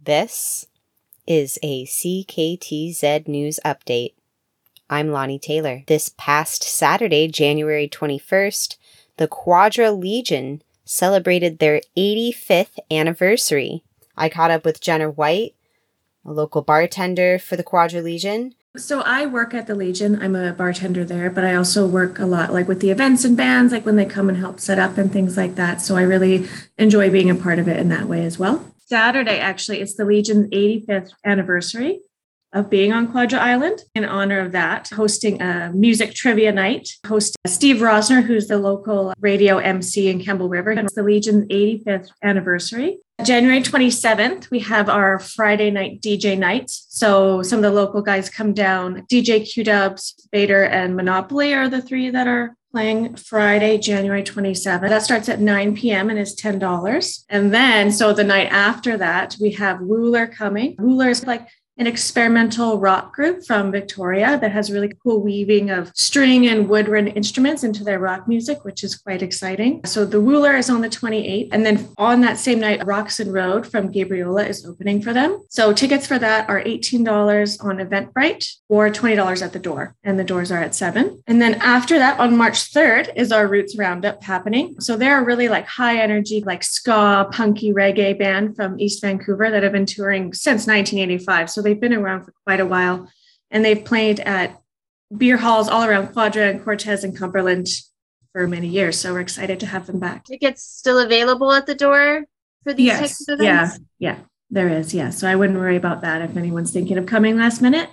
This is a CKTZ News Update. I'm Lonnie Taylor. This past Saturday, January 21st, the Quadra Legion celebrated their 85th anniversary. I caught up with Jenna White, a local bartender for the Quadra Legion. So I work at the Legion. I'm a bartender there, but I also work a lot with the events and bands, when they come and help set up and things like that. So I really enjoy being a part of it in that way as well. Saturday, actually, it's the Legion's 85th anniversary of being on Quadra Island. In honor of that, hosting a music trivia night. Host Steve Rosner, who's the local radio MC in Campbell River. And it's the Legion's 85th anniversary. January 27th, we have our Friday night DJ night. So some of the local guys come down. DJ Q-Dubs, Bader, and Monopoly are the three that are playing Friday, January 27th. That starts at 9 p.m. and is $10. And then, so the night after that, we have Wooler coming. Wooler is an experimental rock group from Victoria that has really cool weaving of string and woodwind instruments into their rock music, which is quite exciting. So the Wooler is on the 28th. And then on that same night, Roxon Road from Gabriola is opening for them. So tickets for that are $18 on Eventbrite or $20 at the door. And the doors are at 7. And then after that, on March 3rd is our Roots Roundup happening. So they're a really high energy, ska, punky reggae band from East Vancouver that have been touring since 1985. So they've been around for quite a while, and they've played at beer halls all around Quadra and Cortez and Cumberland for many years. So we're excited to have them back. Tickets still available at the door for these types of events? Yeah, there is. Yeah. So I wouldn't worry about that if anyone's thinking of coming last minute.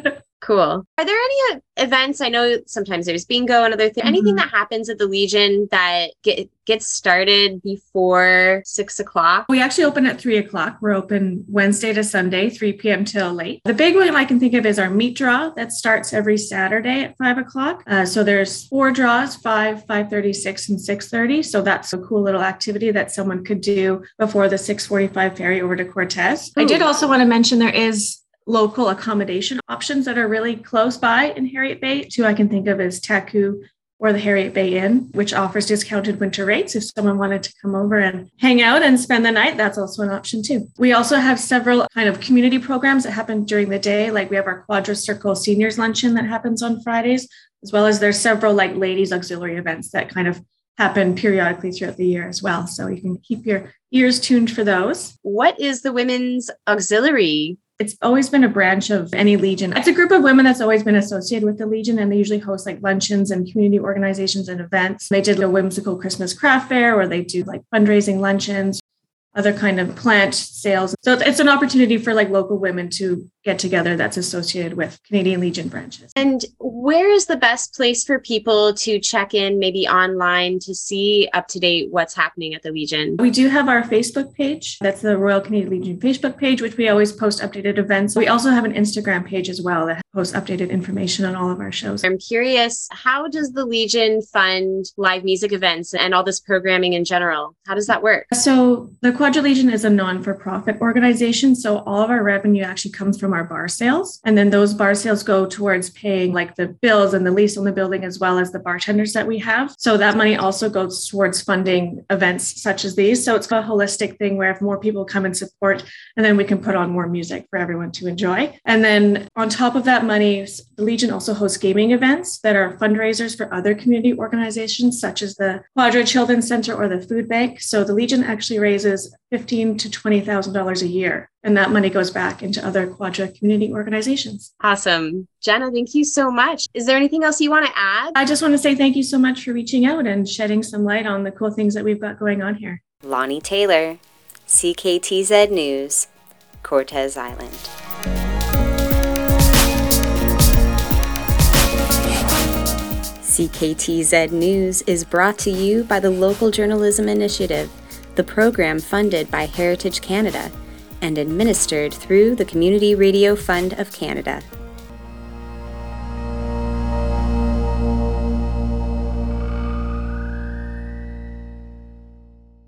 Cool. Are there any events? I know sometimes there's bingo and other things. Anything that happens at the Legion that gets started before 6 o'clock? We actually open at 3 o'clock. We're open Wednesday to Sunday, 3 p.m. till late. The big one I can think of is our meat draw that starts every Saturday at 5 o'clock. So there's 4 draws, 5, 5:30, 6, and 6:30. So that's a cool little activity that someone could do before the 6:45 ferry over to Cortez. Ooh. I did also want to mention there is local accommodation options that are really close by in Harriet Bay. Two I can think of is Taku or the Harriet Bay Inn, which offers discounted winter rates. If someone wanted to come over and hang out and spend the night, that's also an option too. We also have several kind of community programs that happen during the day. We have our Quadra Circle Seniors Luncheon that happens on Fridays, as well as there's several ladies auxiliary events that kind of happen periodically throughout the year as well. So you can keep your ears tuned for those. What is the Women's Auxiliary? It's always been a branch of any Legion. It's a group of women that's always been associated with the Legion, and they usually host luncheons and community organizations and events. They did a whimsical Christmas craft fair, or they do fundraising luncheons, other kind of plant sales. So it's an opportunity for local women to get together that's associated with Canadian Legion branches. And where is the best place for people to check in, maybe online, to see up to date what's happening at the Legion? We do have our Facebook page. That's the Royal Canadian Legion Facebook page, which we always post updated events. We also have an Instagram page as well that posts updated information on all of our shows. I'm curious, how does the Legion fund live music events and all this programming in general? How does that work? So the Quadra Legion is a non-for-profit organization. So all of our revenue actually comes from our bar sales. And then those bar sales go towards paying the bills and the lease on the building, as well as the bartenders that we have. So that money also goes towards funding events such as these. So it's a holistic thing where if more people come and support, and then we can put on more music for everyone to enjoy. And then on top of that money, the Legion also hosts gaming events that are fundraisers for other community organizations, such as the Quadra Children's Center or the Food Bank. So the Legion actually raises $15,000 to $20,000 a year. And that money goes back into other Quadra community organizations. Awesome. Jenna, thank you so much. Is there anything else you want to add? I just want to say thank you so much for reaching out and shedding some light on the cool things that we've got going on here. Lonnie Taylor, CKTZ News, Cortez Island. CKTZ News is brought to you by the Local Journalism Initiative, the program funded by Heritage Canada and administered through the Community Radio Fund of Canada.